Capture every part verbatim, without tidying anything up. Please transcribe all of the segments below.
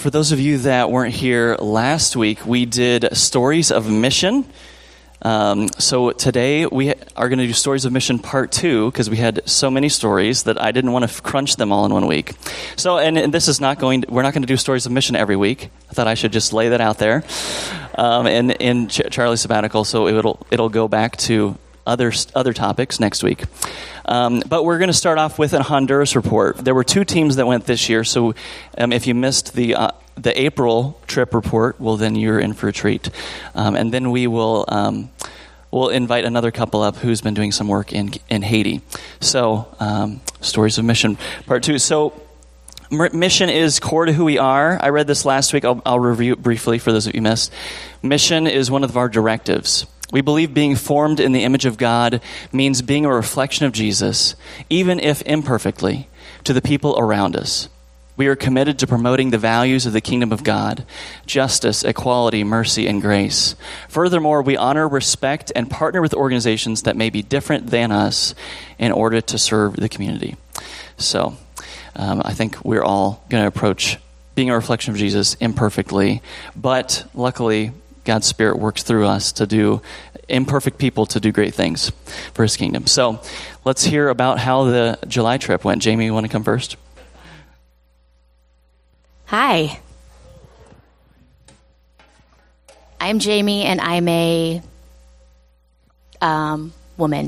for those of you that weren't here last week, we did Stories of Mission. Um, so today we are going to do Stories of Mission Part two because we had so many stories that I didn't want to crunch them all in one week. So, and, and this is not going to, we're not going to do Stories of Mission every week. I thought I should just lay that out there. Um, and in Ch- Charlie's sabbatical, so it'll it'll go back to other other topics next week. Um, but we're going to start off with a Honduras report. There were two teams that went this year, so um, if you missed the uh, the April trip report, well, then you're in for a treat. Um, and then we will um, we'll invite another couple up who's been doing some work in in Haiti. So, um, Stories of Mission, Part two. So, mission is core to who we are. I read this last week. I'll, I'll review it briefly for those of you who missed. Mission is one of our directives. We believe being formed in the image of God means being a reflection of Jesus, even if imperfectly, to the people around us. We are committed to promoting the values of the kingdom of God: justice, equality, mercy, and grace. Furthermore, we honor, respect, and partner with organizations that may be different than us in order to serve the community. So, um, I think we're all going to approach being a reflection of Jesus imperfectly, but luckily, God's Spirit works through us to do imperfect people to do great things for His kingdom. So let's hear about how the July trip went. Jamie, you want to come first? Hi. I'm Jamie, and I'm a um, woman.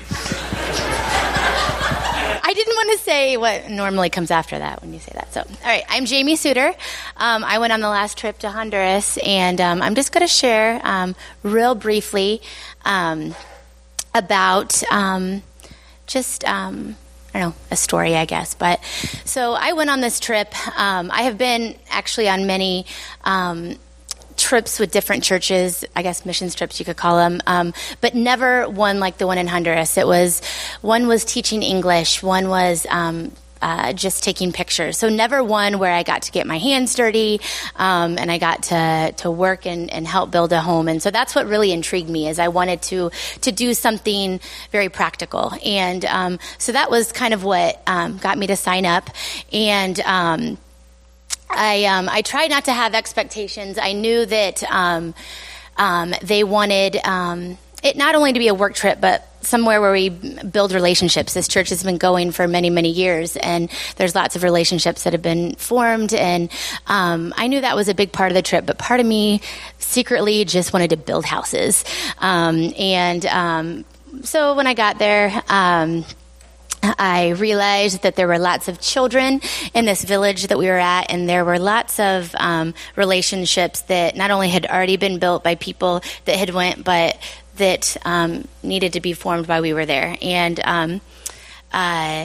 I didn't want to say what normally comes after that when you say that. So, all right, I'm Jamie Suter. Um, I went on the last trip to Honduras, and um, I'm just going to share um, real briefly um, about um, just, um, I don't know, a story, I guess. But so I went on this trip. Um, I have been actually on many um trips with different churches, I guess missions trips you could call them, um, but never one like the one in Honduras. It was, one was teaching English, one was um, uh, just taking pictures. So never one where I got to get my hands dirty um, and I got to to work and, and help build a home. And so that's what really intrigued me, is I wanted to to do something very practical. And um, so that was kind of what um, got me to sign up. And um I um, I tried not to have expectations. I knew that um, um, they wanted um, it not only to be a work trip, but somewhere where we build relationships. This church has been going for many, many years, and there's lots of relationships that have been formed. And um, I knew that was a big part of the trip, but part of me secretly just wanted to build houses. Um, and um, so when I got there, um, I realized that there were lots of children in this village that we were at, and there were lots of um, relationships that not only had already been built by people that had went, but that um, needed to be formed while we were there. And um, uh,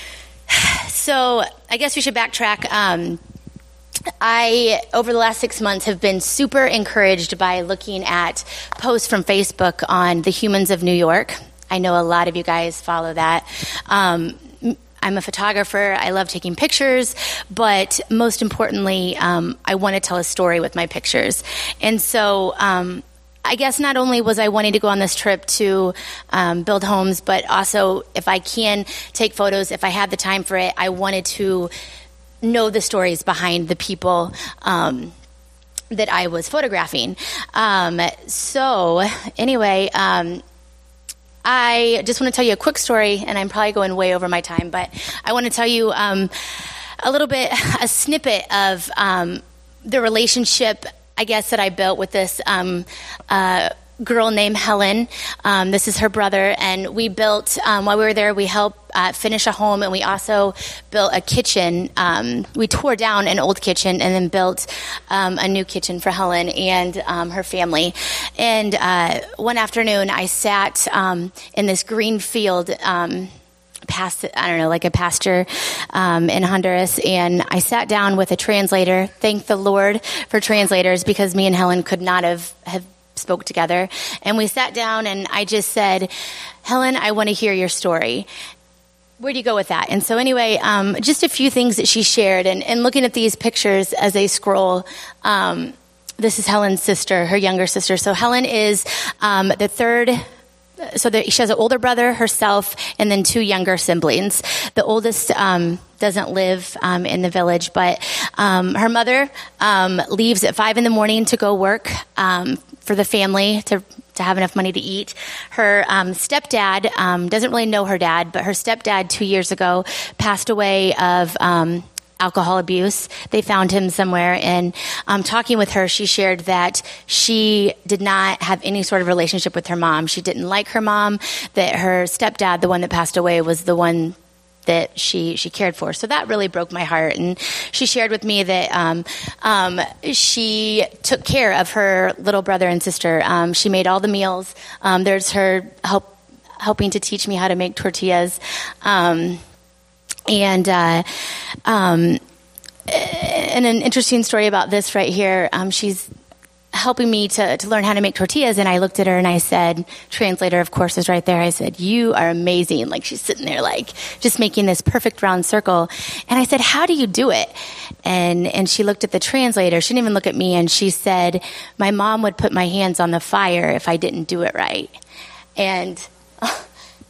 so I guess we should backtrack. Um, I, over the last six months, have been super encouraged by looking at posts from Facebook on the Humans of New York. I know a lot of you guys follow that. Um, I'm a photographer. I love taking pictures, but most importantly, um, I want to tell a story with my pictures. And so um, I guess not only was I wanting to go on this trip to um, build homes, but also if I can take photos, if I had the time for it, I wanted to know the stories behind the people um, that I was photographing. Um, so anyway, um, I just want to tell you a quick story, and I'm probably going way over my time, but I want to tell you um, a little bit, a snippet of um, the relationship, I guess, that I built with this um, uh, girl named Helen. Um, this is her brother, and we built, um, while we were there, we helped uh, finish a home, and we also built a kitchen. Um, we tore down an old kitchen and then built um, a new kitchen for Helen and um, her family. And uh, one afternoon, I sat um, in this green field um, past, I don't know, like a pasture um, in Honduras, and I sat down with a translator. Thank the Lord for translators, because me and Helen could not have, have spoke together. And we sat down, and I just said, Helen, I want to hear your story. Where do you go with that? And so anyway, um, just a few things that she shared, and, and looking at these pictures as they scroll, um, this is Helen's sister, her younger sister. So Helen is um, the third so the, she has an older brother, herself, and then two younger siblings. The oldest um, doesn't live um, in the village, but um, her mother um, leaves at five in the morning to go work um, for the family to to have enough money to eat. Her um, stepdad um, doesn't really know her dad, but her stepdad two years ago passed away of um, alcohol abuse. They found him somewhere, and um, talking with her, she shared that she did not have any sort of relationship with her mom. She didn't like her mom, that her stepdad, the one that passed away, was the one that she she cared for. So that really broke my heart. And she shared with me that um, um, she took care of her little brother and sister. Um, she made all the meals. Um, there's her help helping to teach me how to make tortillas. Um, and uh, um, and an interesting story about this right here. Um, she's helping me to, to learn how to make tortillas, and I looked at her and I said, translator of course is right there, I said, "You are amazing." Like, she's sitting there like just making this perfect round circle, and I said, "How do you do it?" And and she looked at the translator. She didn't even look at me, and she said, "My mom would put my hands on the fire if I didn't do it right." And oh,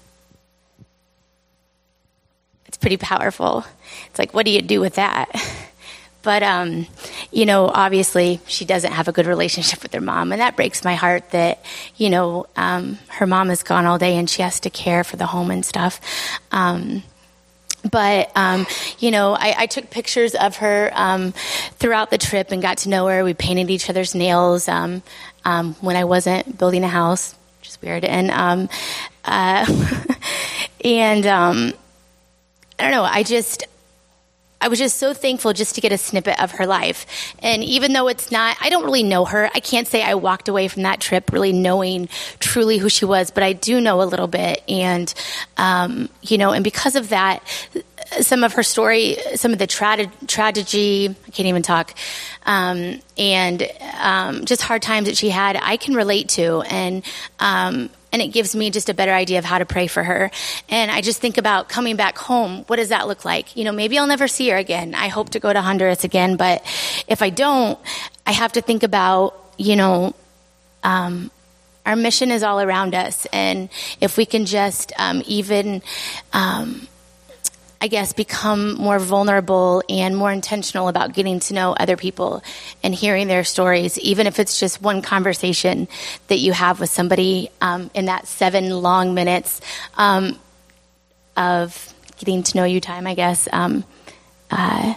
it's pretty powerful. It's like, what do you do with that? But, um, you know, obviously she doesn't have a good relationship with her mom, and that breaks my heart that, you know, um, her mom is gone all day and she has to care for the home and stuff. Um, but, um, you know, I, I took pictures of her um, throughout the trip and got to know her. We painted each other's nails um, um, when I wasn't building a house, which is weird. And, um, uh, and um, I don't know, I just... I was just so thankful just to get a snippet of her life. And even though it's not, I don't really know her. I can't say I walked away from that trip really knowing truly who she was, but I do know a little bit. And, um, you know, and because of that, some of her story, some of the tra- tragedy, I can't even talk, um, and um, just hard times that she had, I can relate to. And, um, And it gives me just a better idea of how to pray for her. And I just think about coming back home. What does that look like? You know, maybe I'll never see her again. I hope to go to Honduras again. But if I don't, I have to think about, you know, um, our mission is all around us. And if we can just um, even, um, I guess, become more vulnerable and more intentional about getting to know other people and hearing their stories, even if it's just one conversation that you have with somebody um, in that seven long minutes um, of getting to know you time, I guess. Um, uh,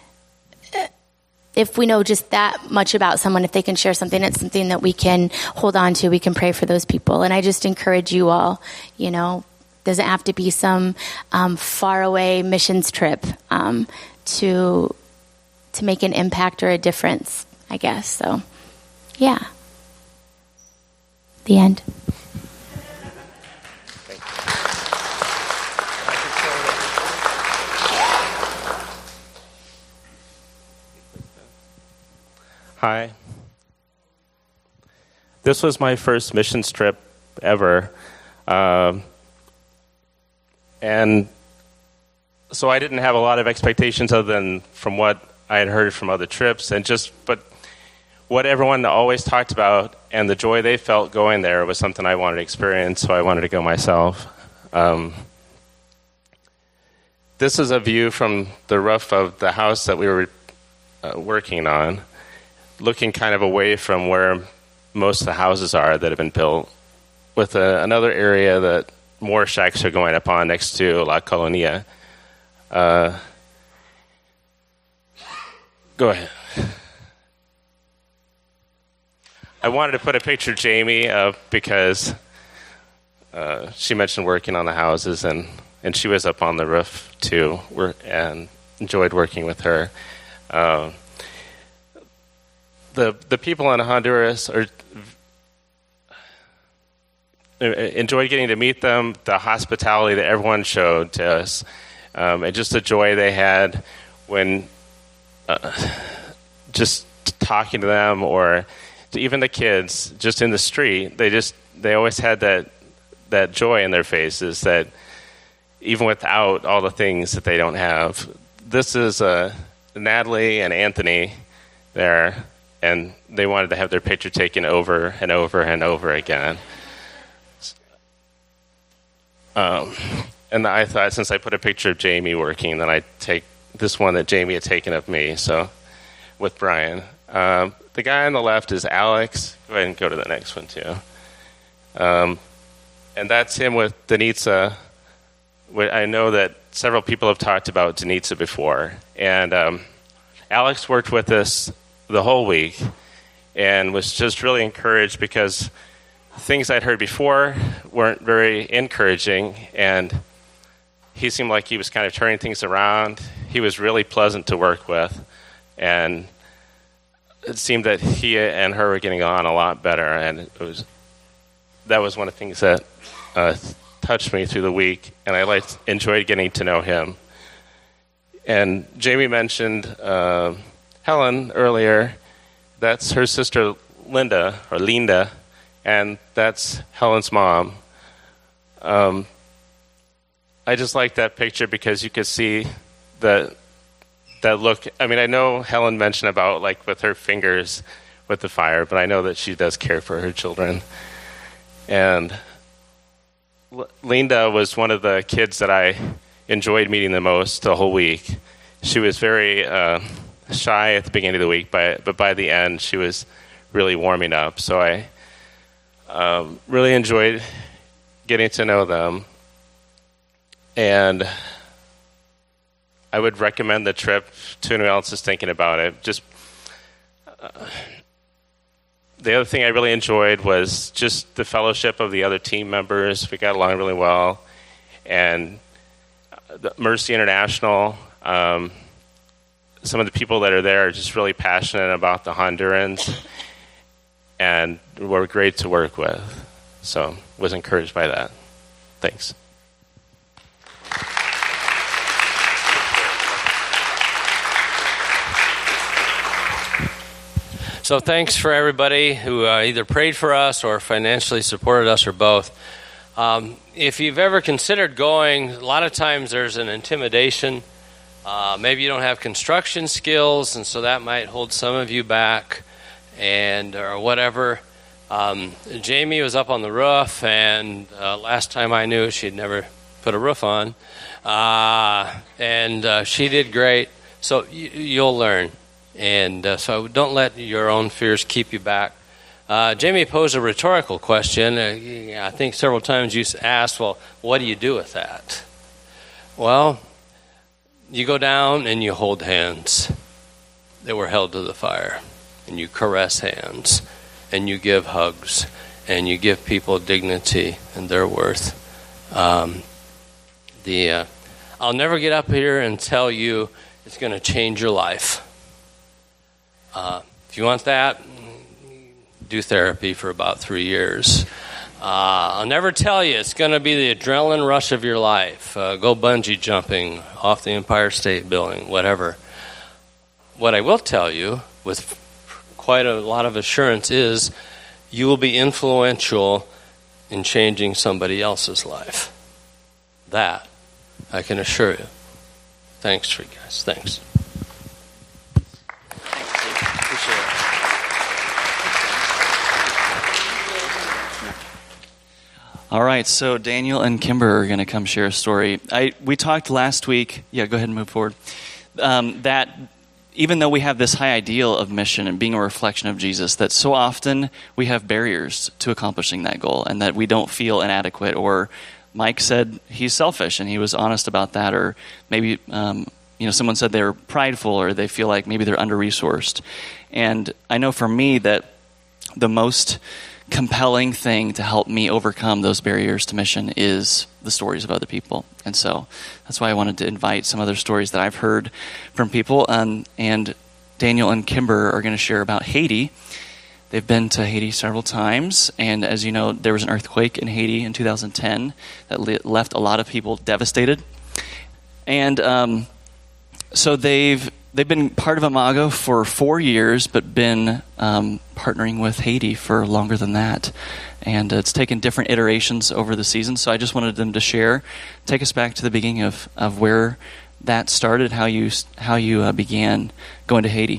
if we know just that much about someone, if they can share something, it's something that we can hold on to. We can pray for those people. And I just encourage you all, you know, doesn't have to be some um, faraway missions trip um, to to make an impact or a difference, I guess. So, yeah. The end. Hi. This was my first missions trip ever. Um, And so I didn't have a lot of expectations other than from what I had heard from other trips, and just, but what everyone always talked about and the joy they felt going there was something I wanted to experience, so I wanted to go myself. Um, this is a view from the roof of the house that we were uh, working on, looking kind of away from where most of the houses are that have been built, with a, another area that more shacks are going up on next to La Colonia. Uh, go ahead. I wanted to put a picture of Jamie up because uh, she mentioned working on the houses, and, and she was up on the roof too, and enjoyed working with her. Uh, the the people in Honduras are enjoyed getting to meet them, the hospitality that everyone showed to us, um, and just the joy they had when uh, just talking to them, or to even the kids just in the street. They just they always had that that joy in their faces, that even without all the things that they don't have. This is uh, Natalie and Anthony there, and they wanted to have their picture taken over and over and over again. Um, and I thought, since I put a picture of Jamie working, then I'd take this one that Jamie had taken of me, so with Brian. Um, the guy on the left is Alex. Go ahead and go to the next one, too. Um, and that's him with Denitsa. I know that several people have talked about Denitsa before. And um, Alex worked with us the whole week and was just really encouraged because things I'd heard before weren't very encouraging, and he seemed like he was kind of turning things around. He was really pleasant to work with, and it seemed that he and her were getting on a lot better, and it was that was one of the things that uh, touched me through the week, and I liked, enjoyed getting to know him. And Jamie mentioned uh, Helen earlier. That's her sister Linda, or Linda, and that's Helen's mom. Um, I just like that picture because you could see the that look. I mean, I know Helen mentioned about like with her fingers with the fire, but I know that she does care for her children. And L- Linda was one of the kids that I enjoyed meeting the most the whole week. She was very uh, shy at the beginning of the week, but but by the end, she was really warming up. So I um, really enjoyed getting to know them. And I would recommend the trip to anyone else is thinking about it. Just uh, the other thing I really enjoyed was just the fellowship of the other team members. We got along really well. And the Mercy International, um, some of the people that are there are just really passionate about the Hondurans and were great to work with. So was encouraged by that. Thanks. So thanks for everybody who uh, either prayed for us or financially supported us or both. Um, if you've ever considered going, a lot of times there's an intimidation. Uh, maybe you don't have construction skills, and so that might hold some of you back, and or whatever. Um, Jamie was up on the roof, and uh, last time I knew, she'd never put a roof on, uh, and uh, she did great. So y- you'll learn. And uh, so don't let your own fears keep you back. Uh, Jamie posed a rhetorical question. Uh, I think several times you asked, well, what do you do with that? Well, you go down and you hold hands that were held to the fire. And you caress hands. And you give hugs. And you give people dignity and their worth. Um, the uh, I'll never get up here and tell you it's going to change your life. Uh, if you want that, do therapy for about three years. Uh, I'll never tell you it's going to be the adrenaline rush of your life. Uh, go bungee jumping off the Empire State Building, whatever. What I will tell you with quite a lot of assurance is you will be influential in changing somebody else's life. That I can assure you. Thanks for you guys. Thanks. All right, so Daniel and Kimber are going to come share a story. I we talked last week. Yeah, go ahead and move forward. Um, that even though we have this high ideal of mission and being a reflection of Jesus, that so often we have barriers to accomplishing that goal, and that we don't feel inadequate. Or Mike said he's selfish, and he was honest about that. Or maybe um, you know someone said they're prideful, or they feel like maybe they're under-resourced. And I know for me that the most compelling thing to help me overcome those barriers to mission is the stories of other people. And so that's why I wanted to invite some other stories that I've heard from people. Um, and Daniel and Kimber are going to share about Haiti. They've been to Haiti several times. And as you know, there was an earthquake in Haiti in two thousand ten that le- left a lot of people devastated. And um, so they've They've been part of Imago for four years, but been um, partnering with Haiti for longer than that. And it's taken different iterations over the season, so I just wanted them to share, take us back to the beginning of, of where that started, how you how you uh, began going to Haiti.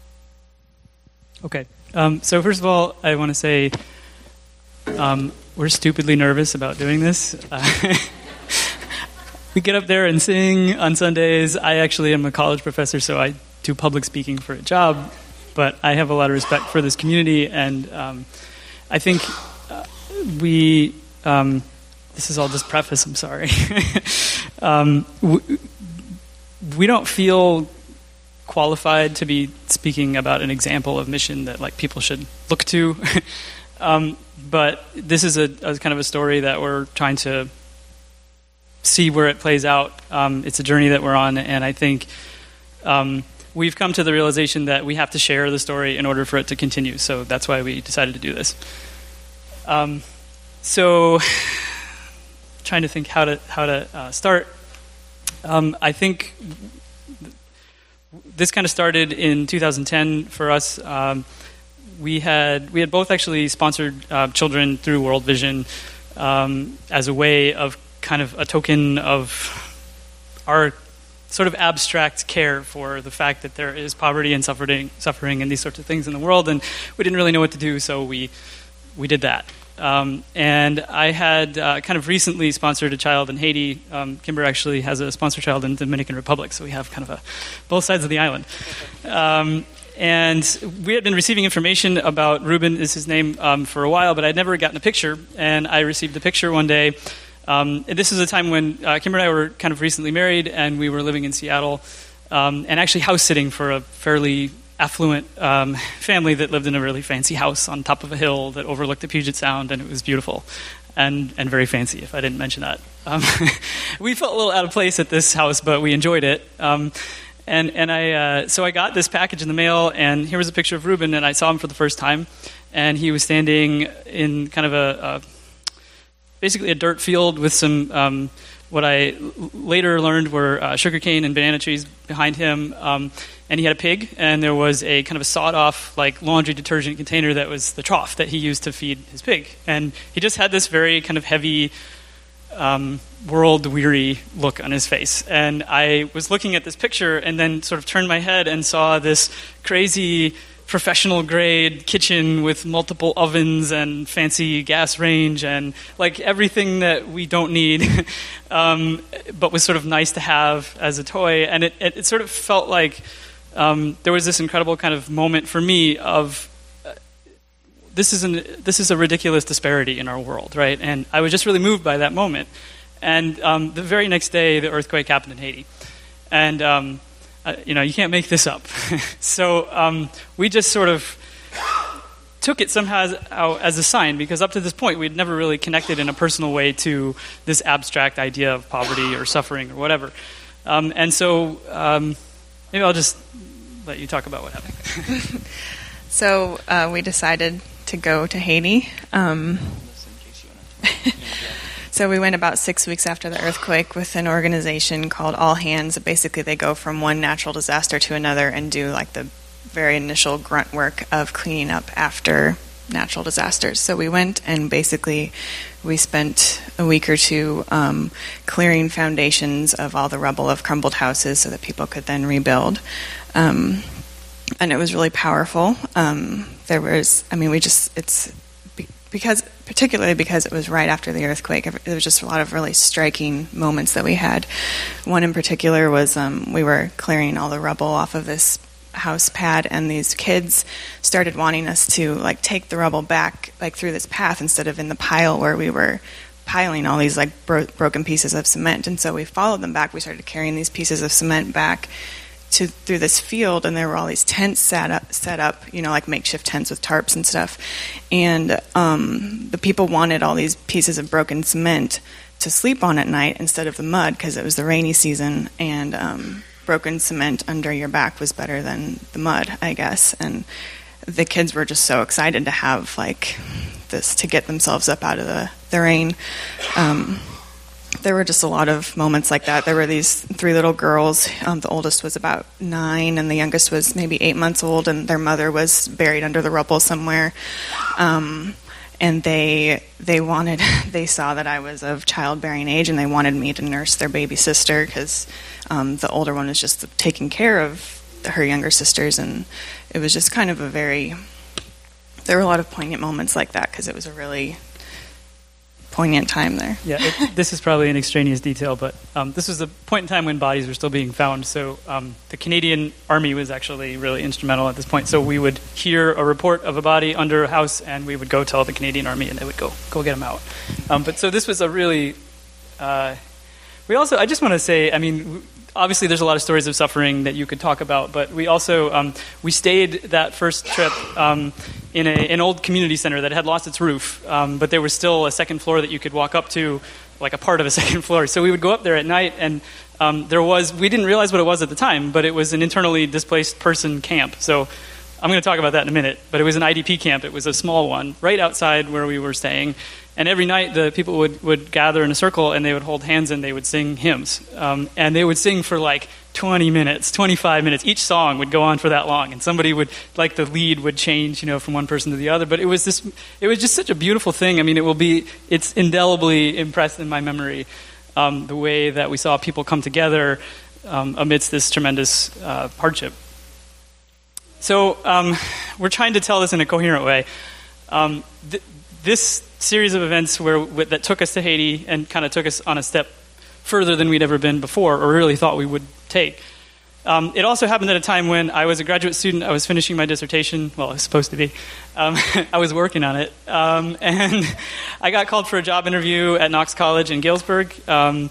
Okay. Um, so first of all, I want to say um, we're stupidly nervous about doing this. Uh, we get up there and sing on Sundays. I actually am a college professor, so I do public speaking for a job, but I have a lot of respect for this community, and um, I think uh, we, um, this is all just preface, I'm sorry. um, we, we don't feel qualified to be speaking about an example of mission that like people should look to. um, but this is a, a kind of a story that we're trying to see where it plays out. Um, it's a journey that we're on, and I think um, we've come to the realization that we have to share the story in order for it to continue. So that's why we decided to do this. Um, so, trying to think how to how to uh, start. Um, I think this kind of started in two thousand ten for us. Um, we had we had both actually sponsored uh, children through World Vision um, as a way of kind of a token of our sort of abstract care for the fact that there is poverty and suffering, suffering and these sorts of things in the world, and we didn't really know what to do, so we we did that. Um, and I had uh, kind of recently sponsored a child in Haiti. Um, Kimber actually has a sponsor child in the Dominican Republic, so we have kind of a both sides of the island. Um, and we had been receiving information about Ruben, is his name, um, for a while, but I'd never gotten a picture, and I received a picture one day. Um, and this is a time when uh, Kimber and I were kind of recently married, and we were living in Seattle, um, and actually house-sitting for a fairly affluent um, family that lived in a really fancy house on top of a hill that overlooked the Puget Sound, and it was beautiful and and very fancy, if I didn't mention that. Um, we felt a little out of place at this house, but we enjoyed it. Um, and and I uh, so I got this package in the mail, and here was a picture of Ruben, and I saw him for the first time, and he was standing in kind of a, a basically a dirt field with some um, what I l- later learned were uh, sugarcane and banana trees behind him. Um, and he had a pig, and there was a kind of a sawed-off like laundry detergent container that was the trough that he used to feed his pig. And he just had this very kind of heavy, um, world-weary look on his face. And I was looking at this picture and then sort of turned my head and saw this crazy professional-grade kitchen with multiple ovens and fancy gas range and like everything that we don't need, um, but was sort of nice to have as a toy. And it, it, it sort of felt like um, there was this incredible kind of moment for me of uh, this is an, this is a ridiculous disparity in our world, right? And I was just really moved by that moment. And um, the very next day, the earthquake happened in Haiti, and um, Uh, you know, you can't make this up. so um, we just sort of took it somehow as, as a sign, because up to this point we'd never really connected in a personal way to this abstract idea of poverty or suffering or whatever. Um, and so um, maybe I'll just let you talk about what happened. so uh, we decided to go to Haiti. Um, So we went about six weeks after the earthquake with an organization called All Hands. Basically, they go from one natural disaster to another and do like the very initial grunt work of cleaning up after natural disasters. So we went and basically we spent a week or two um, clearing foundations of all the rubble of crumbled houses so that people could then rebuild. Um, and it was really powerful. Um, there was, I mean, we just, it's be- because... particularly because it was right after the earthquake. There was just a lot of really striking moments that we had. One in particular was um, we were clearing all the rubble off of this house pad, and these kids started wanting us to like take the rubble back like through this path instead of in the pile where we were piling all these like bro- broken pieces of cement. And so we followed them back. We started carrying these pieces of cement back to through this field, and there were all these tents set up, set up, you know, like makeshift tents with tarps and stuff. And um, the people wanted all these pieces of broken cement to sleep on at night instead of the mud, because it was the rainy season, and um, broken cement under your back was better than the mud, I guess. And the kids were just so excited to have like this to get themselves up out of the, the rain. Um, There were just a lot of moments like that. There were these three little girls. Um, the oldest was about nine, and the youngest was maybe eight months old, and their mother was buried under the rubble somewhere. Um, and they they wanted, they saw that I was of childbearing age, and they wanted me to nurse their baby sister, because um, the older one was just taking care of her younger sisters, and it was just kind of a very, there were a lot of poignant moments like that, because it was a really poignant time there. Yeah, it, this is probably an extraneous detail, but um, this was a point in time when bodies were still being found. So um, the Canadian Army was actually really instrumental at this point. So we would hear a report of a body under a house, and we would go tell the Canadian Army, and they would go go get them out. Um, but so this was a really... Uh, we also, I just want to say, I mean... Obviously, there's a lot of stories of suffering that you could talk about, but we also um, we stayed that first trip um, in a, an old community center that had lost its roof, um, but there was still a second floor that you could walk up to, like a part of a second floor. So we would go up there at night, and um, there was we didn't realize what it was at the time, but it was an internally displaced person camp. So I'm going to talk about that in a minute, but it was an I D P camp. It was a small one right outside where we were staying. And every night the people would, would gather in a circle and they would hold hands and they would sing hymns. Um, and they would sing for like twenty minutes, twenty-five minutes. Each song would go on for that long. And somebody would, like the lead would change, you know, from one person to the other. But it was this, it was just such a beautiful thing. I mean, it will be, it's indelibly impressed in my memory, um, the way that we saw people come together um, amidst this tremendous uh, hardship. So um, we're trying to tell this in a coherent way. Um, th- this series of events where w- that took us to Haiti and kind of took us on a step further than we'd ever been before or really thought we would take. Um, it also happened at a time when I was a graduate student. I was finishing my dissertation. Well, I was supposed to be. Um, I was working on it. Um, and I got called for a job interview at Knox College in Galesburg, um,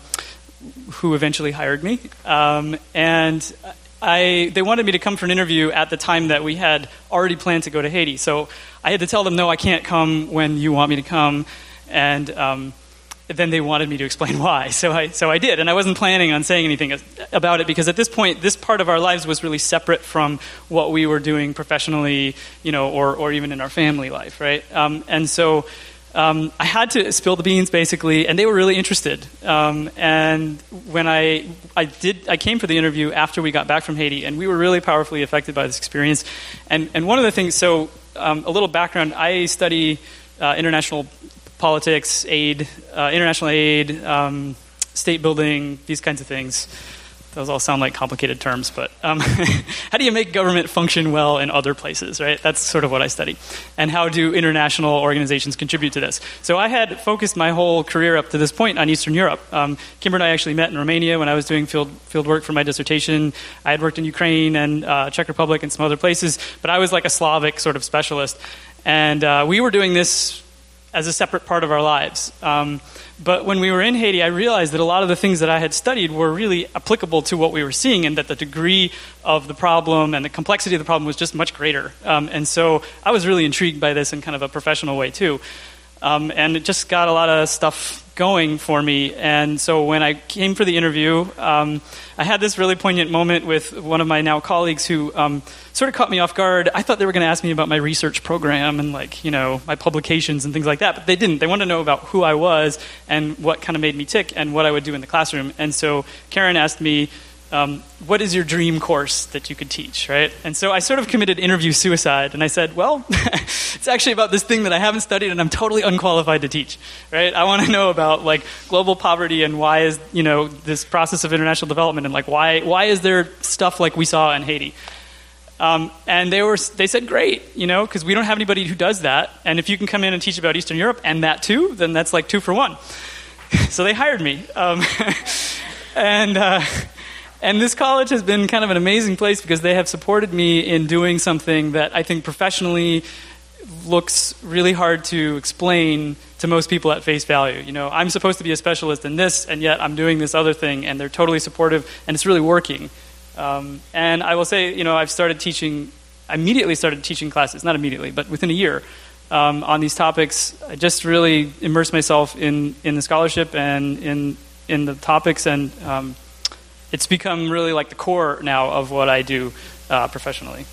who eventually hired me. Um, and I, they wanted me to come for an interview at the time that we had already planned to go to Haiti. So I had to tell them, no, I can't come when you want me to come. And um, then they wanted me to explain why. So I so I did. And I wasn't planning on saying anything about it because at this point, this part of our lives was really separate from what we were doing professionally, you know, or, or even in our family life, right? Um, and so um, I had to spill the beans, basically, and they were really interested. Um, and when I I did, I came for the interview after we got back from Haiti, and we were really powerfully affected by this experience. And and one of the things, so um, a little background, I study uh, international politics, aid, uh, international aid, um, state building, these kinds of things. Those all sound like complicated terms, but um, how do you make government function well in other places, right? That's sort of what I study. And how do international organizations contribute to this? So I had focused my whole career up to this point on Eastern Europe. Um, Kimber and I actually met in Romania when I was doing field field work for my dissertation. I had worked in Ukraine and uh, Czech Republic and some other places, but I was like a Slavic sort of specialist. And uh, we were doing this as a separate part of our lives. Um, but when we were in Haiti, I realized that a lot of the things that I had studied were really applicable to what we were seeing, and that the degree of the problem and the complexity of the problem was just much greater. Um, and so I was really intrigued by this in kind of a professional way too. Um, and it just got a lot of stuff going for me. And so when I came for the interview, um, I had this really poignant moment with one of my now colleagues who um, sort of caught me off guard. I thought they were going to ask me about my research program and, like, you know, my publications and things like that, but they didn't. They wanted to know about who I was and what kind of made me tick and what I would do in the classroom. And so Karen asked me, Um, what is your dream course that you could teach, right? And so I sort of committed interview suicide, and I said, well, it's actually about this thing that I haven't studied and I'm totally unqualified to teach, right? I want to know about, like, global poverty and why is, you know, this process of international development and, like, why why is there stuff like we saw in Haiti? Um, and they were they said, great, you know, because we don't have anybody who does that, and if you can come in and teach about Eastern Europe and that too, then that's like two for one. So they hired me. Um, and... Uh, And this college has been kind of an amazing place because they have supported me in doing something that I think professionally looks really hard to explain to most people at face value. You know, I'm supposed to be a specialist in this, and yet I'm doing this other thing, and they're totally supportive, and it's really working. Um, and I will say, you know, I've started teaching, I immediately started teaching classes, not immediately, but within a year, um, on these topics. I just really immersed myself in, in the scholarship and in in the topics, and um, it's become really like the core now of what I do uh, professionally.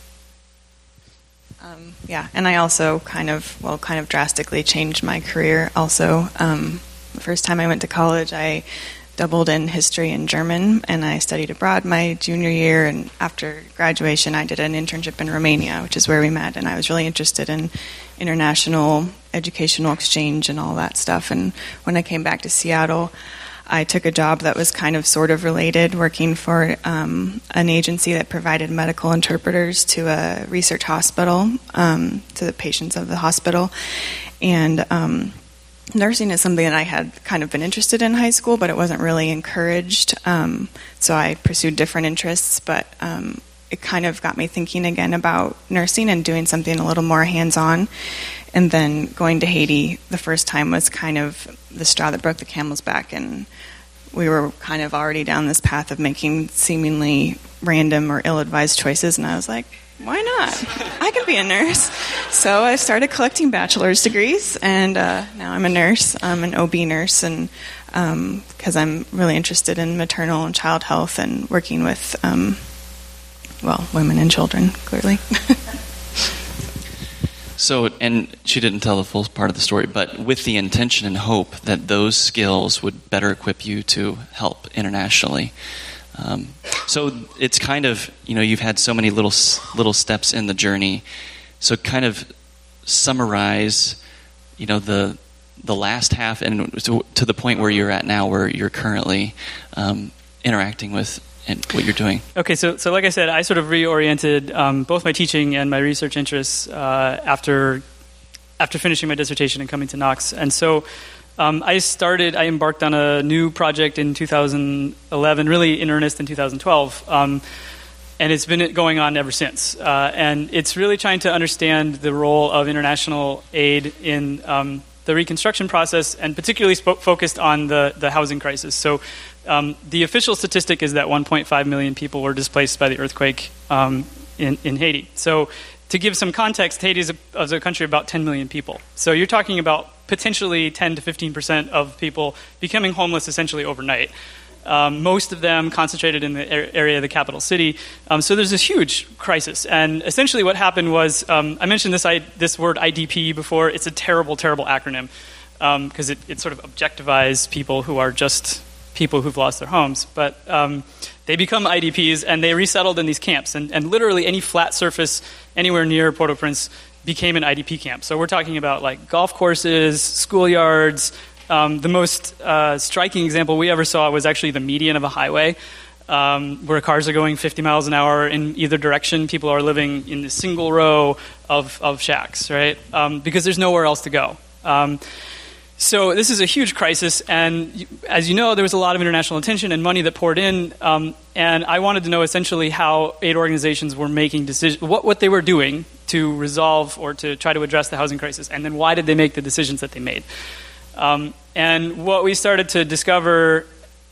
Um, yeah, and I also kind of, well, kind of drastically changed my career also. Um, the first time I went to college, I doubled in history and German, and I studied abroad my junior year, and after graduation I did an internship in Romania, which is where we met, and I was really interested in international educational exchange and all that stuff. And when I came back to Seattle, I took a job that was kind of sort of related, working for um, an agency that provided medical interpreters to a research hospital, um, to the patients of the hospital. And um, nursing is something that I had kind of been interested in high school, but it wasn't really encouraged. Um, so I pursued different interests, but um, it kind of got me thinking again about nursing and doing something a little more hands-on. And then going to Haiti the first time was kind of the straw that broke the camel's back, and we were kind of already down this path of making seemingly random or ill-advised choices, and I was like, why not? I could be a nurse. So I started collecting bachelor's degrees, and uh, now I'm a nurse. I'm an O B nurse, and because um, I'm really interested in maternal and child health and working with, um, well, women and children, clearly. So, and she didn't tell the full part of the story, but with the intention and hope that those skills would better equip you to help internationally. Um, so it's kind of, you know, you've had so many little little steps in the journey. So kind of summarize, you know, the the last half and to, to the point where you're at now, where you're currently um, interacting with and what you're doing. Okay, so so like I said, I sort of reoriented um, both my teaching and my research interests uh, after after finishing my dissertation and coming to Knox. And so um, I started, I embarked on a new project in two thousand eleven, really in earnest in two thousand twelve, um, and it's been going on ever since. Uh, and it's really trying to understand the role of international aid in um, the reconstruction process, and particularly sp- focused on the, the housing crisis. So um, the official statistic is that one point five million people were displaced by the earthquake um, in, in Haiti. So to give some context, Haiti is a, is a country of about ten million people. So you're talking about potentially ten to fifteen percent of people becoming homeless essentially overnight. Um, most of them concentrated in the area of the capital city. Um, so there's this huge crisis. And essentially what happened was, um, I mentioned this I, this word I D P before. It's a terrible, terrible acronym because um, it, it sort of objectives people who are just people who've lost their homes. But um, they become I D Ps, and they resettled in these camps. And, and literally any flat surface anywhere near Port-au-Prince became an I D P camp. So we're talking about like golf courses, schoolyards. Um, the most uh, striking example we ever saw was actually the median of a highway, um, where cars are going fifty miles an hour in either direction. People are living in a single row of, of shacks, right? Um, because there's nowhere else to go. Um, so this is a huge crisis, and as you know, there was a lot of international attention and money that poured in, um, and I wanted to know essentially how aid organizations were making decisions, what, what they were doing to resolve or to try to address the housing crisis, and then why did they make the decisions that they made. Um, and what we started to discover,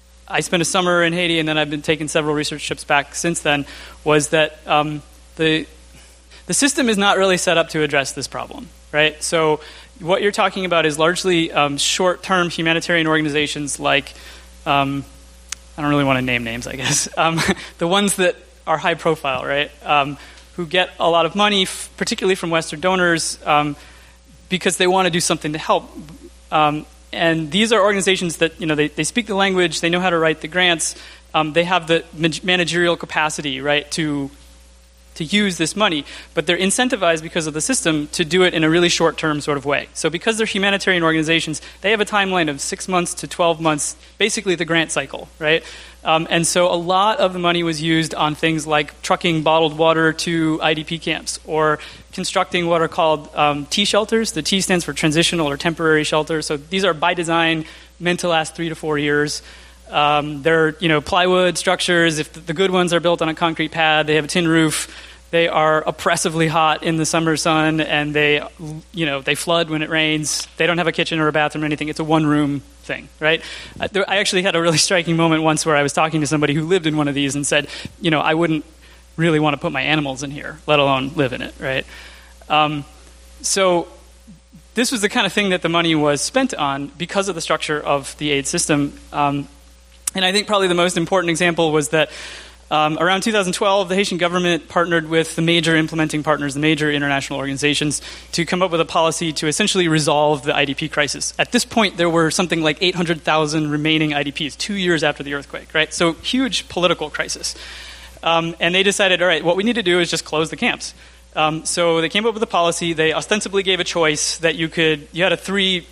I spent a summer in Haiti, and then I've been taking several research trips back since then, was that um, the the system is not really set up to address this problem, right? So what you're talking about is largely um, short-term humanitarian organizations like, um, I don't really want to name names, I guess, um, the ones that are high-profile, right, um, who get a lot of money, f- particularly from Western donors, um, because they want to do something to help. Um, and these are organizations that, you know, they, they speak the language, they know how to write the grants, um, they have the managerial capacity, right, to to use this money, but they're incentivized because of the system to do it in a really short-term sort of way. So because they're humanitarian organizations, they have a timeline of six months to twelve months, basically the grant cycle, right? Um, and so a lot of the money was used on things like trucking bottled water to I D P camps, or constructing what are called um, T shelters. The T stands for transitional or temporary shelter. So these are by design meant to last three to four years. Um, they're, you know, plywood structures. If the good ones are built on a concrete pad, they have a tin roof. They are oppressively hot in the summer sun, and they, you know, they flood when it rains. They don't have a kitchen or a bathroom or anything. It's a one-room thing, right? Uh, there, I actually had a really striking moment once where I was talking to somebody who lived in one of these and said, you know, I wouldn't really want to put my animals in here, let alone live in it, right? Um, so this was the kind of thing that the money was spent on because of the structure of the aid system. Um, and I think probably the most important example was that Um, around two thousand twelve, the Haitian government partnered with the major implementing partners, the major international organizations, to come up with a policy to essentially resolve the I D P crisis. At this point, there were something like eight hundred thousand remaining I D Ps, two years after the earthquake, right? So huge political crisis. Um, and they decided, all right, what we need to do is just close the camps. Um, so they came up with a policy. They ostensibly gave a choice that you could, you had a three,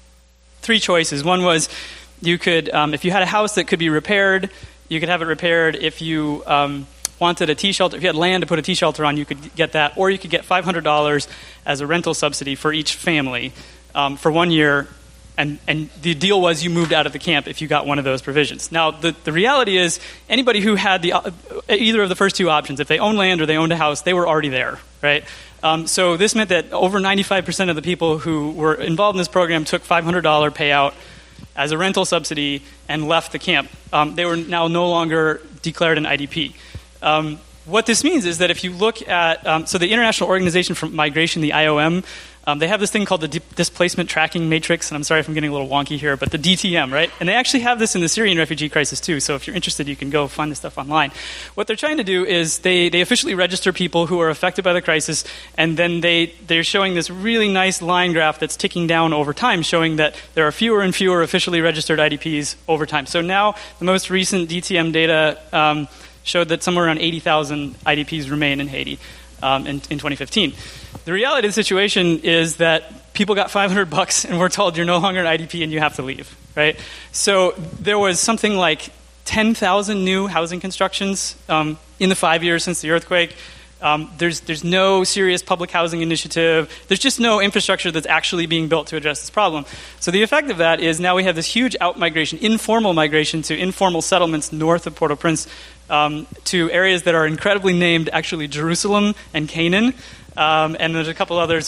three choices. One was you could, um, if you had a house that could be repaired, you could have it repaired. If you um, wanted a T-shelter, if you had land to put a T-shelter on, you could get that. Or you could get five hundred dollars as a rental subsidy for each family um, for one year And, and the deal was you moved out of the camp if you got one of those provisions. Now, the, the reality is anybody who had the uh, either of the first two options, if they owned land or they owned a house, they were already there, right? Um, so this meant that over ninety-five percent of the people who were involved in this program took five hundred dollars payout as a rental subsidy and left the camp. Um, they were now no longer declared an I D P. Um, what this means is that if you look at, um, so the International Organization for Migration, the I O M, Um, they have this thing called the Di- Displacement Tracking Matrix, and I'm sorry if I'm getting a little wonky here, but the D T M, right? And they actually have this in the Syrian refugee crisis too, so if you're interested, you can go find this stuff online. What they're trying to do is they, they officially register people who are affected by the crisis, and then they, they're showing this really nice line graph that's ticking down over time, showing that there are fewer and fewer officially registered I D Ps over time. So now the most recent D T M data um, showed that somewhere around eighty thousand I D Ps remain in Haiti um, in, in twenty fifteen. The reality of the situation is that people got five hundred bucks and we're told you're no longer an I D P and you have to leave, right? So there was something like ten thousand new housing constructions um, in the five years since the earthquake. Um, there's there's no serious public housing initiative. There's just no infrastructure that's actually being built to address this problem. So the effect of that is now we have this huge out-migration, informal migration to informal settlements north of Port-au-Prince, um, to areas that are incredibly named actually Jerusalem and Canaan. Um, and there's a couple others,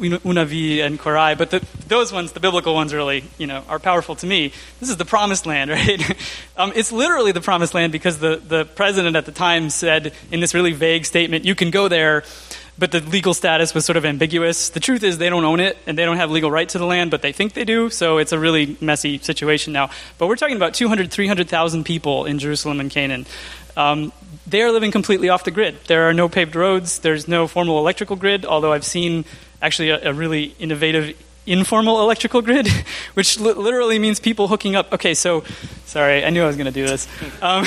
Unavi and Korai, but the, those ones, the biblical ones, really, you know, are powerful to me. This is the promised land, right? um, it's literally the promised land because the, the president at the time said in this really vague statement, you can go there, but the legal status was sort of ambiguous. The truth is they don't own it, and they don't have legal right to the land, but they think they do, so it's a really messy situation now. But we're talking about two hundred, three hundred thousand people in Jerusalem and Canaan. Um, they are living completely off the grid. There are no paved roads. There's no formal electrical grid, although I've seen actually a, a really innovative informal electrical grid, which li- literally means people hooking up. Okay, so, sorry, I knew I was going to do this. Um,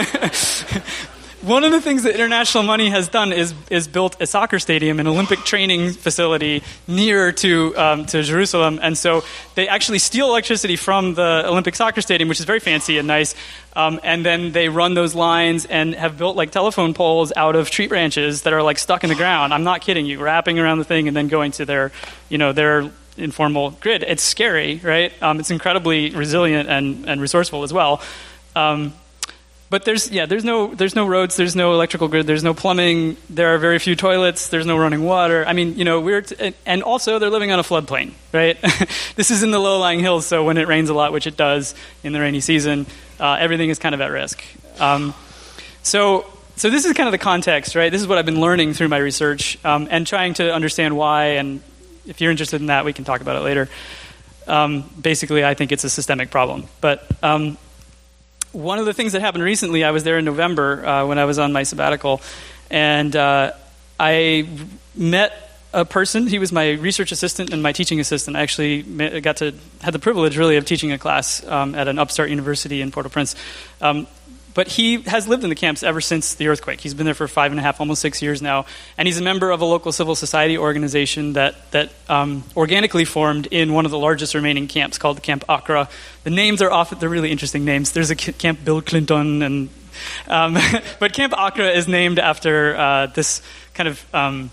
One of the things that international money has done is is built a soccer stadium, an Olympic training facility near to um, to Jerusalem, and so they actually steal electricity from the Olympic soccer stadium, which is very fancy and nice, um, and then they run those lines and have built like telephone poles out of tree branches that are like stuck in the ground. I'm not kidding you, wrapping around the thing and then going to their, you know, their informal grid. It's scary, right? Um, it's incredibly resilient and, and resourceful as well. Um, But there's yeah there's no there's no roads, there's no electrical grid, there's no plumbing, there are very few toilets, there's no running water. I mean, you know, we're t- and also they're living on a floodplain, right? This is in the low-lying hills, so when it rains a lot, which it does in the rainy season, uh, everything is kind of at risk. Um, so so this is kind of the context, right? This is what I've been learning through my research um, and trying to understand why. And if you're interested in that, we can talk about it later. Um, basically, I think it's a systemic problem, but. Um, One of the things that happened recently, I was there in November uh, when I was on my sabbatical, and uh, I met a person. He was my research assistant and my teaching assistant. I actually met, got to had the privilege, really, of teaching a class um, at an upstart university in Port-au-Prince. Um, but he has lived in the camps ever since the earthquake. He's been there for five and a half, almost six years now, and he's a member of a local civil society organization that that um, organically formed in one of the largest remaining camps called Camp Accra. The names are often, they're really interesting names. There's a Camp Bill Clinton, and um, but Camp Accra is named after uh, this kind of um,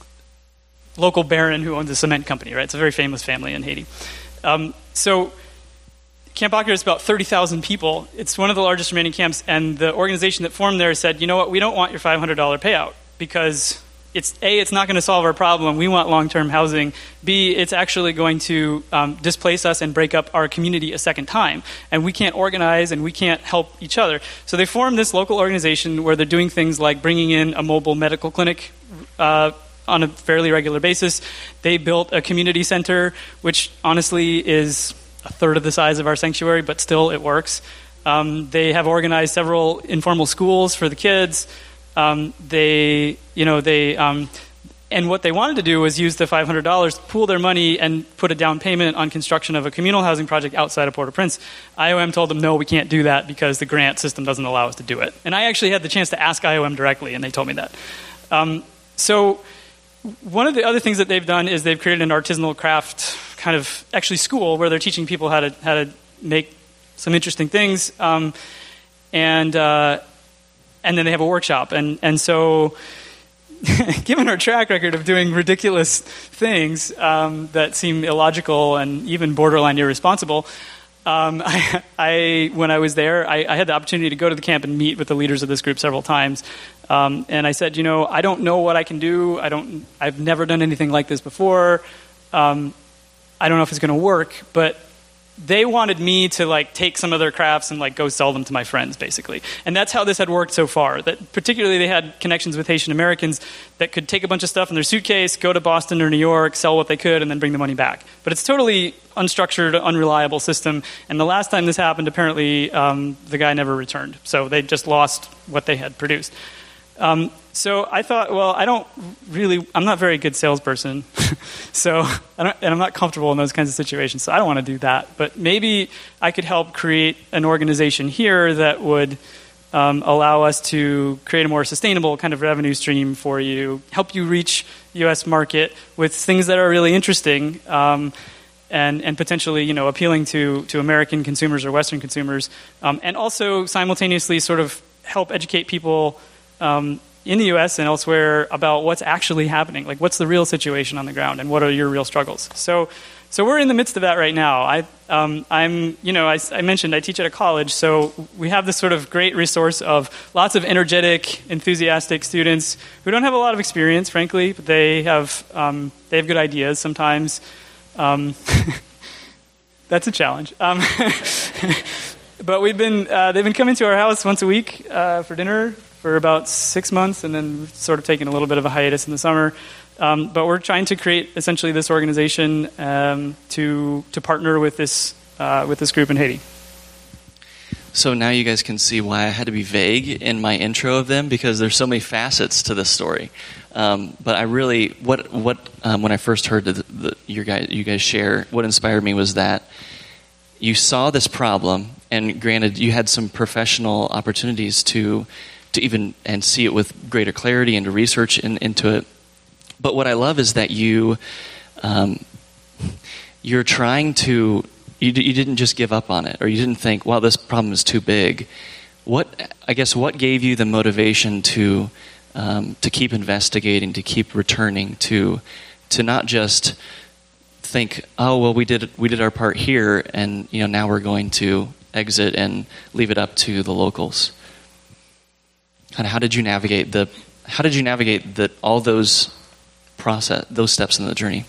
local baron who owns a cement company, right? It's a very famous family in Haiti. Um, so Camp Accra is about thirty thousand people. It's one of the largest remaining camps, and the organization that formed there said, you know what, we don't want your five hundred dollars payout because it's A, it's not going to solve our problem. We want long-term housing. B, it's actually going to um, displace us and break up our community a second time. And we can't organize and we can't help each other. So they formed this local organization where they're doing things like bringing in a mobile medical clinic uh, on a fairly regular basis. They built a community center, which honestly is a third of the size of our sanctuary, but still it works. Um, they have organized several informal schools for the kids. Um, they, you know, they, um, and what they wanted to do was use the five hundred dollars, pool their money, and put a down payment on construction of a communal housing project outside of Port-au-Prince. I O M told them, no, we can't do that because the grant system doesn't allow us to do it. And I actually had the chance to ask I O M directly, and they told me that. Um, so one of the other things that they've done is they've created an artisanal craft kind of actually school where they're teaching people how to how to make some interesting things, um, and uh, and then they have a workshop, and and so given our track record of doing ridiculous things um, that seem illogical and even borderline irresponsible, um, I, I when I was there, I, I had the opportunity to go to the camp and meet with the leaders of this group several times. Um, and I said, you know, I don't know what I can do. I don't. I've never done anything like this before. Um, I don't know if it's going to work, but they wanted me to like take some of their crafts and like go sell them to my friends, basically. And that's how this had worked so far. That particularly they had connections with Haitian Americans that could take a bunch of stuff in their suitcase, go to Boston or New York, sell what they could, and then bring the money back. But it's totally unstructured, unreliable system. And the last time this happened, apparently um, the guy never returned. So they just lost what they had produced. Um, so I thought, well, I don't really, I'm not a very good salesperson, so I don't, and I'm not comfortable in those kinds of situations, so I don't want to do that. But maybe I could help create an organization here that would um, allow us to create a more sustainable kind of revenue stream for you, help you reach the U S market with things that are really interesting, um, and, and potentially, you know, appealing to, to American consumers or Western consumers, um, and also simultaneously sort of help educate people Um, in the U S and elsewhere about what's actually happening, like what's the real situation on the ground and what are your real struggles. So, so we're in the midst of that right now. I, um, I'm, you know, I, I mentioned I teach at a college, so we have this sort of great resource of lots of energetic, enthusiastic students who don't have a lot of experience, frankly, but they have um, they have good ideas sometimes. Um, that's a challenge. Um, but we've been uh, they've been coming to our house once a week uh, for dinner for about six months, and then sort of taking a little bit of a hiatus in the summer. Um, but we're trying to create essentially this organization um, to to partner with this uh, with this group in Haiti. So now you guys can see why I had to be vague in my intro of them, because there's so many facets to this story. Um, but I really, what what um, when I first heard the, the, your guys you guys share, what inspired me was that you saw this problem, and granted, you had some professional opportunities to. to even and see it with greater clarity and to research in, into it. But what I love is that you, um, you're trying to, you, you didn't just give up on it, or you didn't think, wow, this problem is too big. What, I guess, what gave you the motivation to um, to keep investigating, to keep returning, to to not just think, oh, well, we did we did our part here, and you know now we're going to exit and leave it up to the locals. And how did you navigate the? How did you navigate the all those process, those steps in the journey?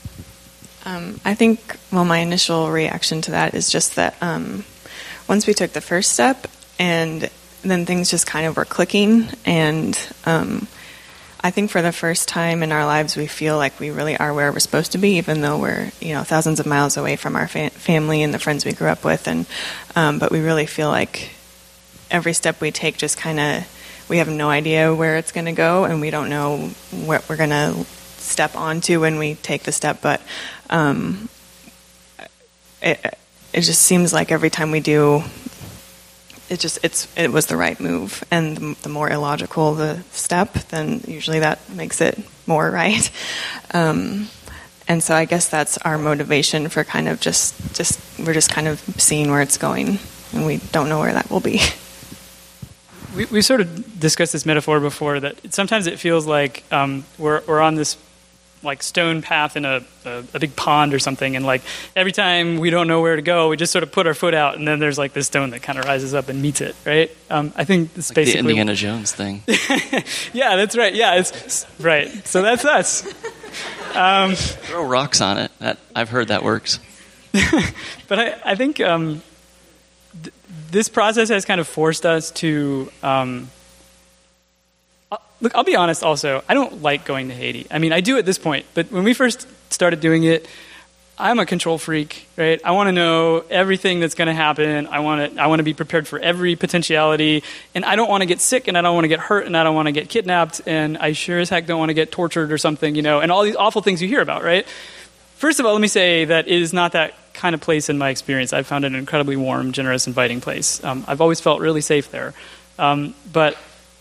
Um, I think, well, my initial reaction to that is just that um, once we took the first step, and then things just kind of were clicking, and um, I think for the first time in our lives, we feel like we really are where we're supposed to be, even though we're you know thousands of miles away from our fa- family and the friends we grew up with, and um, but we really feel like every step we take just kind of. We have no idea where it's going to go, and we don't know what we're going to step onto when we take the step. But um, it, it just seems like every time we do, it just it's it was the right move. And the, the more illogical the step, then usually that makes it more right. Um, and so I guess that's our motivation for kind of just just we're just kind of seeing where it's going, and we don't know where that will be. We we sort of discussed this metaphor before, that sometimes it feels like um, we're we're on this like stone path in a, a a big pond or something, and like every time we don't know where to go, we just sort of put our foot out, and then there's like this stone that kind of rises up and meets it, right? Um, I think it's like basically the Indiana Jones thing. Yeah, that's right. Yeah, it's right. So that's us. Um, Throw rocks on it. That I've heard that works. But I I think. Um, th- This process has kind of forced us to, um, look, I'll be honest also, I don't like going to Haiti. I mean, I do at this point, but when we first started doing it, I'm a control freak, right? I want to know everything that's going to happen. I want to I want to be prepared for every potentiality, and I don't want to get sick, and I don't want to get hurt, and I don't want to get kidnapped, and I sure as heck don't want to get tortured or something, you know, and all these awful things you hear about, right? First of all, let me say that it is not that kind of place in my experience. I've found it an incredibly warm, generous, inviting place. Um, I've always felt really safe there. Um, but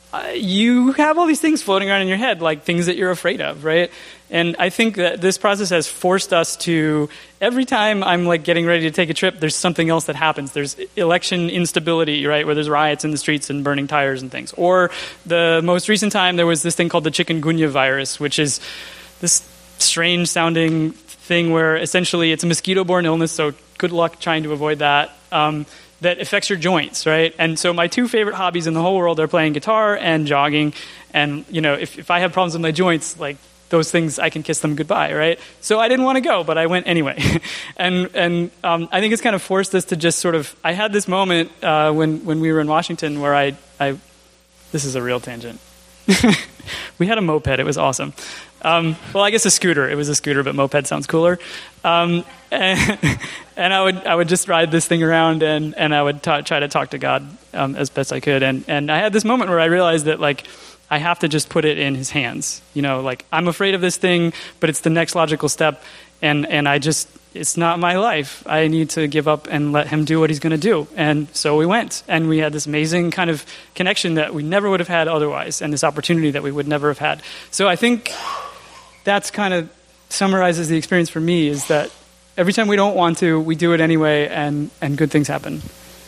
uh, you have all these things floating around in your head, like things that you're afraid of, right? And I think that this process has forced us to, every time I'm like getting ready to take a trip, there's something else that happens. There's election instability, right, where there's riots in the streets and burning tires and things. Or the most recent time, there was this thing called the chikungunya virus, which is this strange sounding thing where essentially it's a mosquito-borne illness, so good luck trying to avoid that, um, that affects your joints, right? And so my two favorite hobbies in the whole world are playing guitar and jogging. And, you know, if, if I have problems with my joints, like, those things, I can kiss them goodbye, right? So I didn't want to go, but I went anyway. and and um, I think it's kind of forced us to just sort of, I had this moment uh, when, when we were in Washington where I, I, this is a real tangent. We had a moped, it was awesome. Um, well, I guess a scooter. It was a scooter, but moped sounds cooler. Um, and, and I would I would just ride this thing around, and, and I would ta- try to talk to God um, as best I could. And, and I had this moment where I realized that, like, I have to just put it in his hands. You know, like, I'm afraid of this thing, but it's the next logical step, and, and I just, it's not my life. I need to give up and let him do what he's going to do. And so we went, and we had this amazing kind of connection that we never would have had otherwise, and this opportunity that we would never have had. So I think that's kind of summarizes the experience for me, is that every time we don't want to, we do it anyway, and, and good things happen.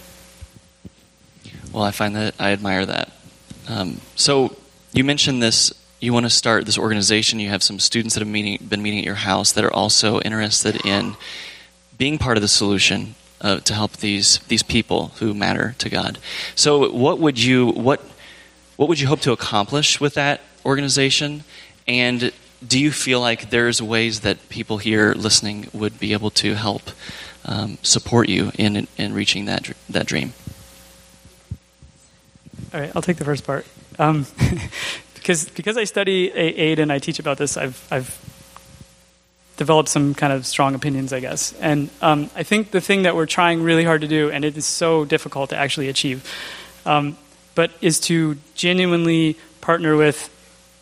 Well, I find that I admire that. Um, so you mentioned this, you want to start this organization. You have some students that have meeting, been meeting at your house that are also interested in being part of the solution uh, to help these these people who matter to God. So what would you what what would you hope to accomplish with that organization? And do you feel like there's ways that people here listening would be able to help um, support you in in reaching that that dream? All right, I'll take the first part. Um, because because I study aid and I teach about this, I've I've developed some kind of strong opinions, I guess. And um, I think the thing that we're trying really hard to do, and it is so difficult to actually achieve, um, but is to genuinely partner with,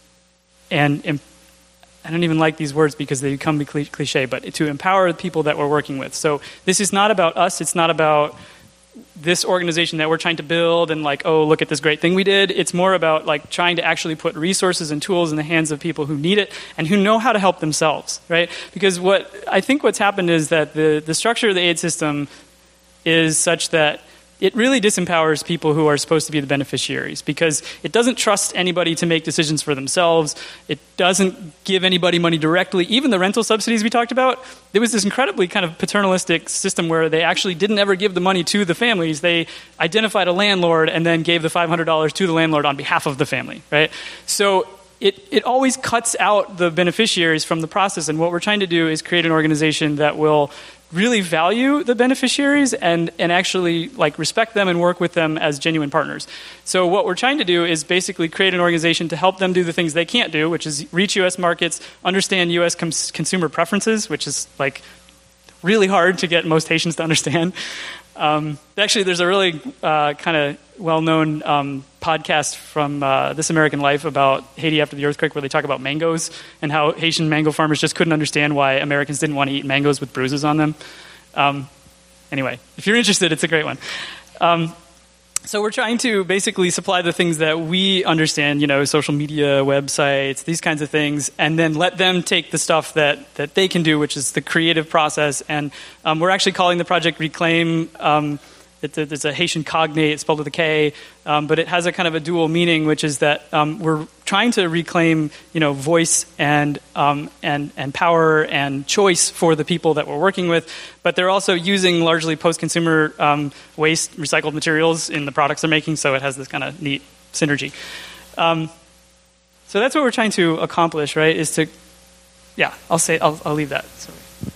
and, and I don't even like these words because they become cliche, but to empower the people that we're working with. So this is not about us. It's not about this organization that we're trying to build and like, oh, look at this great thing we did. It's more about like trying to actually put resources and tools in the hands of people who need it and who know how to help themselves, right? Because what I think what's happened is that the, the structure of the aid system is such that it really disempowers people who are supposed to be the beneficiaries, because it doesn't trust anybody to make decisions for themselves. It doesn't give anybody money directly. Even the rental subsidies we talked about, there was this incredibly kind of paternalistic system where they actually didn't ever give the money to the families. They identified a landlord and then gave the five hundred dollars to the landlord on behalf of the family, right? So it, it always cuts out the beneficiaries from the process. And what we're trying to do is create an organization that will really value the beneficiaries and, and actually like respect them and work with them as genuine partners. So what we're trying to do is basically create an organization to help them do the things they can't do, which is reach U S markets, understand U S cons- consumer preferences, which is like really hard to get most Haitians to understand. Um, actually, there's a really uh, kind of well-known um, podcast from uh, This American Life about Haiti after the earthquake where they talk about mangoes and how Haitian mango farmers just couldn't understand why Americans didn't want to eat mangoes with bruises on them. Um, anyway, if you're interested, it's a great one. Um, so we're trying to basically supply the things that we understand, you know, social media, websites, these kinds of things, and then let them take the stuff that, that they can do, which is the creative process. And um, we're actually calling the project Reclaim. Um, It's a, it's a Haitian cognate, it's spelled with a K, um, but it has a kind of a dual meaning, which is that um, we're trying to reclaim, you know, voice and um, and and power and choice for the people that we're working with, but they're also using largely post-consumer um, waste, recycled materials in the products they're making, so it has this kind of neat synergy. Um, so that's what we're trying to accomplish, right? Is to, yeah, I'll say, I'll, I'll leave that. So.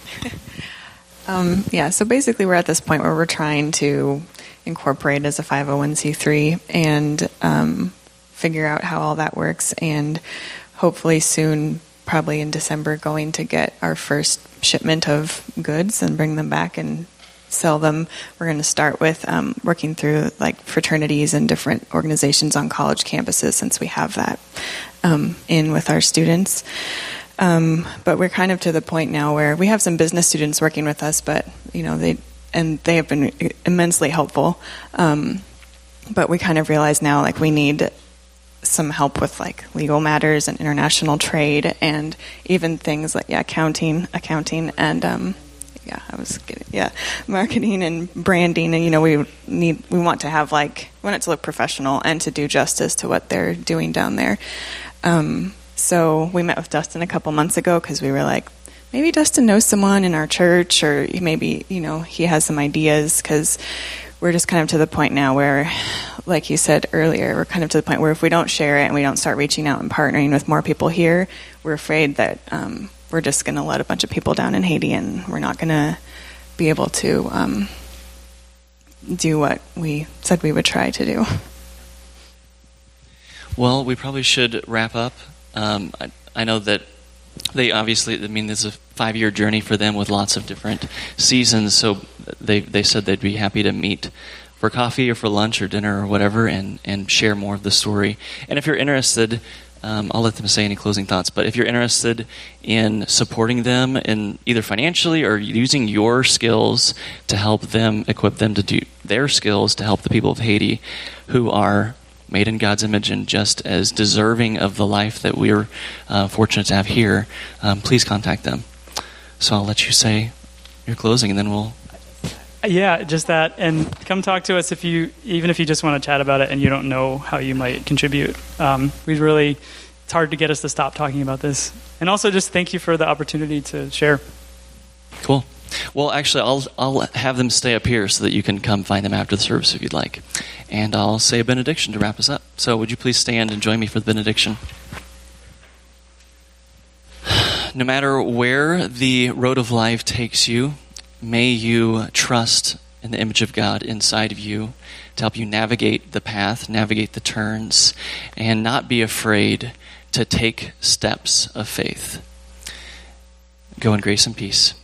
Um, yeah, so basically we're at this point where we're trying to incorporate as a five oh one c three and um, figure out how all that works, and hopefully soon, probably in December, going to get our first shipment of goods and bring them back and sell them. We're going to start with um, working through like fraternities and different organizations on college campuses, since we have that um, in with our students. Um, but we're kind of to the point now where we have some business students working with us, but you know they and they have been immensely helpful. Um, but we kind of realize now like we need some help with like legal matters and international trade, and even things like yeah, accounting, accounting, and um, yeah, I was getting, yeah, marketing and branding, and you know, we need we want to have like we want it to look professional and to do justice to what they're doing down there. Um, so we met with Dustin a couple months ago because we were like, maybe Dustin knows someone in our church, or maybe you know he has some ideas, because we're just kind of to the point now where, like you said earlier, we're kind of to the point where if we don't share it and we don't start reaching out and partnering with more people here, we're afraid that um, we're just going to let a bunch of people down in Haiti, and we're not going to be able to um, do what we said we would try to do. Well, we probably should wrap up. Um, I, I know that they obviously, I mean, there's a five-year journey for them with lots of different seasons, so they they said they'd be happy to meet for coffee or for lunch or dinner or whatever and, and share more of the story. And if you're interested, um, I'll let them say any closing thoughts, but if you're interested in supporting them in either financially or using your skills to help them, equip them to do their skills to help the people of Haiti who are made in God's image and just as deserving of the life that we're uh, fortunate to have here, um, please contact them. So I'll let you say your closing, and then we'll... Yeah, just that. And come talk to us if you, even if you just want to chat about it and you don't know how you might contribute. Um, we really, it's hard to get us to stop talking about this. And also just thank you for the opportunity to share. Cool. Well, actually, I'll I'll have them stay up here so that you can come find them after the service if you'd like. And I'll say a benediction to wrap us up. So would you please stand and join me for the benediction? No matter where the road of life takes you, may you trust in the image of God inside of you to help you navigate the path, navigate the turns, and not be afraid to take steps of faith. Go in grace and peace.